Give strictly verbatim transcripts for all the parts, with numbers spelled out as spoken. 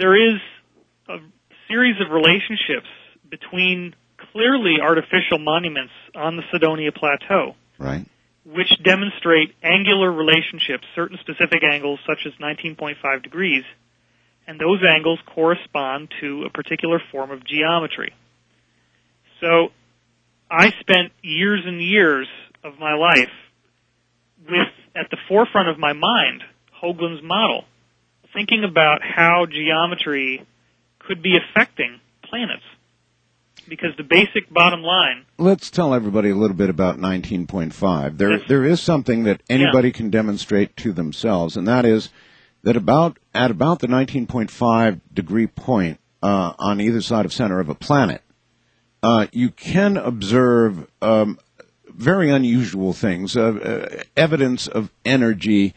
there is a series of relationships between clearly artificial monuments on the Cydonia Plateau, right, which demonstrate angular relationships, certain specific angles such as nineteen point five degrees, and those angles correspond to a particular form of geometry. So I spent years and years of my life with, at the forefront of my mind, Hoagland's model, thinking about how geometry could be affecting planets. Because the basic bottom line... Let's tell everybody a little bit about nineteen point five. There, Yes. there is something that anybody Yeah. can demonstrate to themselves, and that is that about at about the nineteen point five degree point uh, on either side of center of a planet, uh, you can observe um, very unusual things, uh, uh, evidence of energy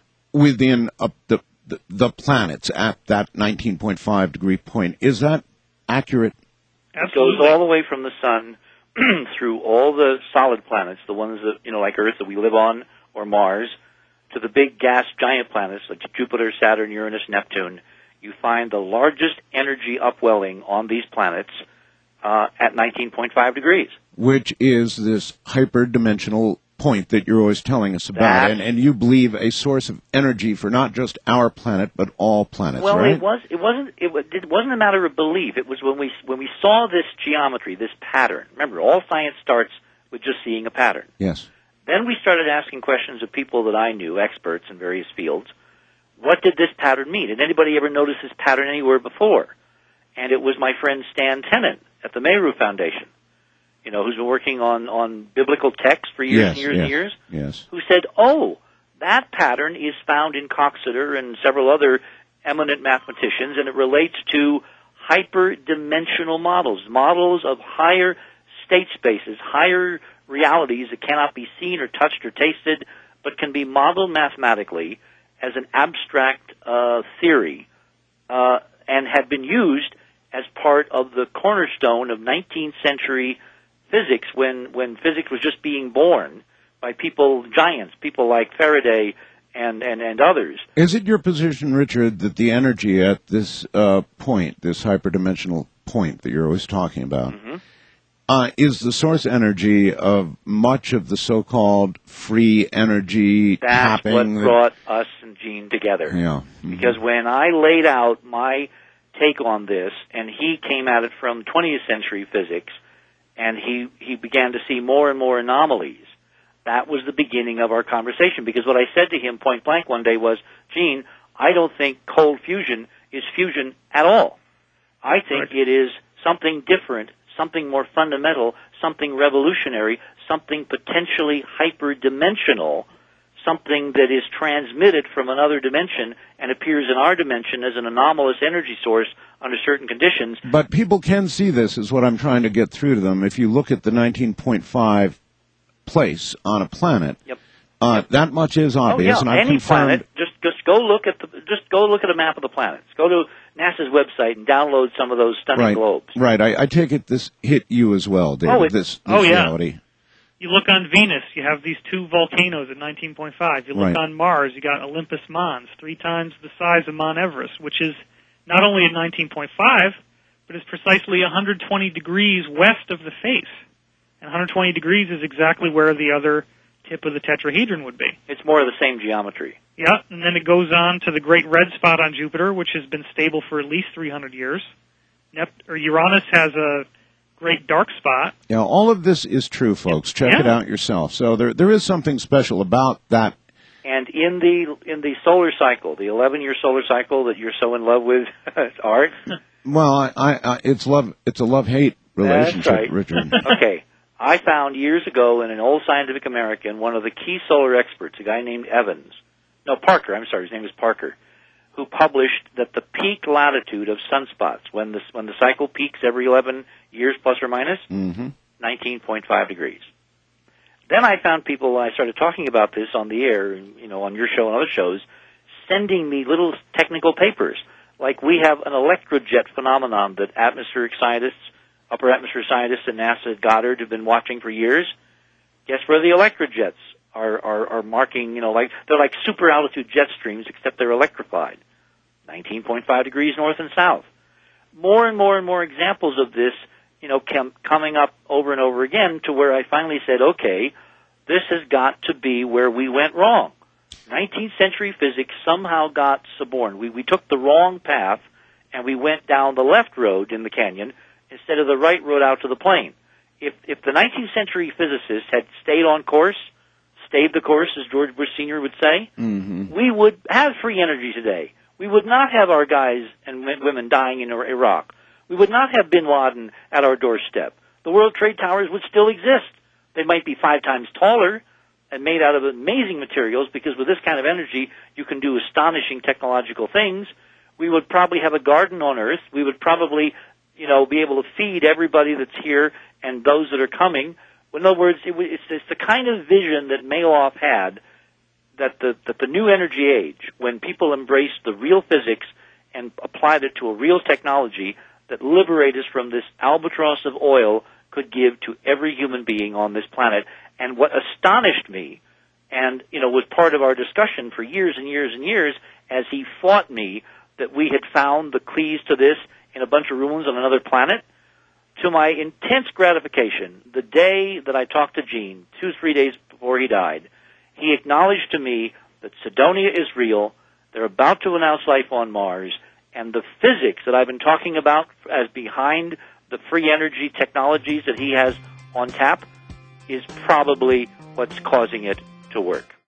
within uh, the, the the planets at that nineteen point five degree point. Is that accurate? It goes all the way from the sun through all the solid planets, the ones that, you know, like Earth that we live on, or Mars, to the big gas giant planets like Jupiter, Saturn, Uranus, Neptune. You find the largest energy upwelling on these planets uh, at nineteen point five degrees. Which is this hyperdimensional point that you're always telling us about, and, and you believe a source of energy for not just our planet but all planets, well, right? it was. It wasn't. It, was, it wasn't a matter of belief. It was when we when we saw this geometry, this pattern. Remember, all science starts with just seeing a pattern. Yes. Then we started asking questions of people that I knew, experts in various fields. What did this pattern mean? Did anybody ever notice this pattern anywhere before? And it was my friend Stan Tennant at the Mayru Foundation, you know, who's been working on, on biblical texts for years Yes, and years yes, and years, yes. who said, oh, that pattern is found in Coxeter and several other eminent mathematicians, and it relates to hyperdimensional models, models of higher state spaces, higher realities that cannot be seen or touched or tasted, but can be modeled mathematically as an abstract uh, theory, uh, and have been used as part of the cornerstone of nineteenth century physics when, when physics was just being born by people, giants, people like Faraday and, and, and others. Is it your position, Richard, that the energy at this uh, point, this hyperdimensional point that you're always talking about, Mm-hmm. uh, is the source energy of much of the so-called free energy That's tapping? what that- brought us and Gene together. Yeah. Mhm. Because when I laid out my take on this, and he came at it from twentieth century physics, and he, he began to see more and more anomalies, that was the beginning of our conversation. Because what I said to him point blank one day was, Gene, I don't think cold fusion is fusion at all. I think Right. it is something different, something more fundamental, something revolutionary, something potentially hyperdimensional, something that is transmitted from another dimension and appears in our dimension as an anomalous energy source under certain conditions. But people can see this, is what I'm trying to get through to them. If you look at the nineteen point five place on a planet, Yep. uh, Yep. that much is obvious, oh, and yeah, I've any confirmed. planet, just just go look at the just go look at a map of the planets. Go to NASA's website and download some of those stunning Right, globes. right. I, I take it this hit you as well, David. Oh, it- this, this oh, yeah. reality. You look on Venus, you have these two volcanoes at nineteen point five. You look Right. on Mars, you got Olympus Mons, three times the size of Mount Everest, which is not only at nineteen point five, but is precisely one hundred twenty degrees west of the face. And one hundred twenty degrees is exactly where the other tip of the tetrahedron would be. It's more of the same geometry. Yeah, and then it goes on to the Great Red Spot on Jupiter, which has been stable for at least three hundred years. Nep- or Uranus has a great dark spot. Yeah, all of this is true, folks. Check Yeah. it out yourself. So there, there is something special about that. And in the in the solar cycle, the eleven-year solar cycle that you're so in love with, Art. Well, I, I, I, it's love. It's a love-hate relationship, That's right. Richard. Okay, I found years ago in an old Scientific American one of the key solar experts, a guy named Evans, no Parker. I'm sorry, his name was Parker, who published that the peak latitude of sunspots, when the when the cycle peaks every eleven years plus or minus, Mm-hmm. nineteen point five degrees. Then I found people, I started talking about this on the air, you know, on your show and other shows, sending me little technical papers. Like we have an electrojet phenomenon that atmospheric scientists, upper atmosphere scientists at NASA at Goddard have been watching for years. Guess where the electrojets are, are, are marking, you know, like, they're like super altitude jet streams, except they're electrified. nineteen point five degrees north and south. More and more and more examples of this, you know, com- coming up over and over again to where I finally said, okay, this has got to be where we went wrong. nineteenth century physics somehow got suborned. We, we took the wrong path, and we went down the left road in the canyon instead of the right road out to the plain. If, if the nineteenth century physicists had stayed on course, stayed the course, as George Bush Senior would say, mm-hmm. we would have free energy today. We would not have our guys and women dying in Iraq. We would not have bin Laden at our doorstep. The World Trade Towers would still exist. They might be five times taller and made out of amazing materials, because with this kind of energy, you can do astonishing technological things. We would probably have a garden on Earth. We would probably, you know, be able to feed everybody that's here and those that are coming. In other words, it, it's, it's the kind of vision that Maloff had, that the, that the new energy age, when people embraced the real physics and applied it to a real technology that liberated us from this albatross of oil, could give to every human being on this planet. And what astonished me, and, you know, was part of our discussion for years and years and years, as he fought me that we had found the keys to this in a bunch of ruins on another planet, to my intense gratification, the day that I talked to Gene, two, three days before he died, he acknowledged to me that Cydonia is real, they're about to announce life on Mars, and the physics that I've been talking about as behind the free energy technologies that he has on tap is probably what's causing it to work.